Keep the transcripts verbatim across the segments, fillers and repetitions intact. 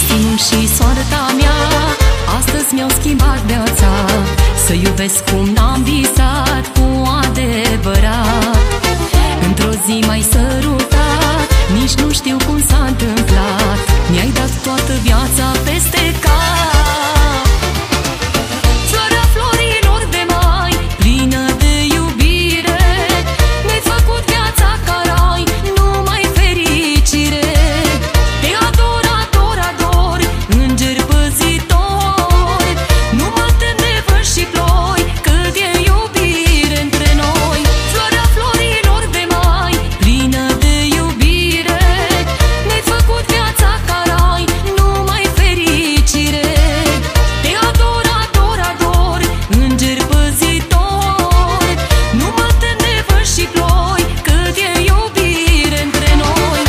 Destinul și soarta mea astăzi mi-au schimbat viața. Să iubesc cum n-am visat cu adevărat. Într-o zi m-ai sărutat, nici nu știu cum s-a întâmplat. Mi-ai dat toată viața peste cap. Floarea florilor de mai, plină de iubire, mi-ai făcut viața ca rai, numai fericire. Te ador, ador, ador, înger păzitor. Nu mă tem de vânt și ploi, cât e iubire între noi. Floarea florilor de mai, plină de iubire, mi-ai făcut viața ca rai, numai fericire. Te ador, ador, ador, înger păzitor. Nu mă tem de vânt și ploi, cât e iubire între noi.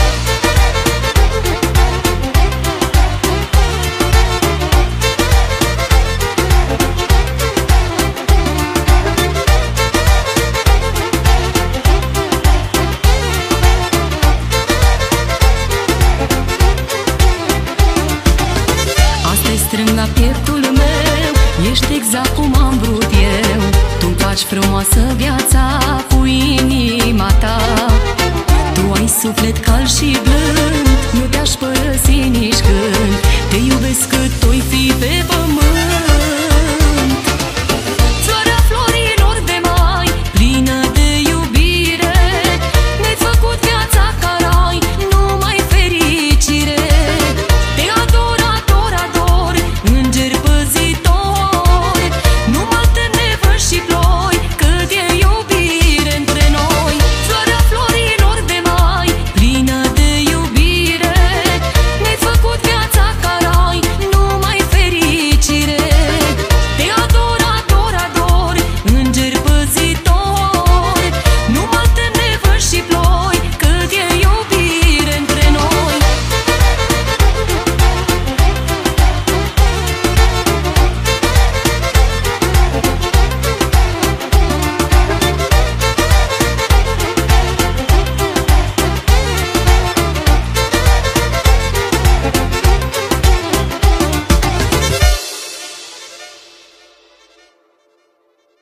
Asta-i strâng la pieptul meu, ești exact cum am vrut eu. Tu-mi faci frumoasă viața cu inima ta. Tu ai suflet cald și blând, nu te-aș părăsi nici când. Te iubesc cât oi fi pe pământ.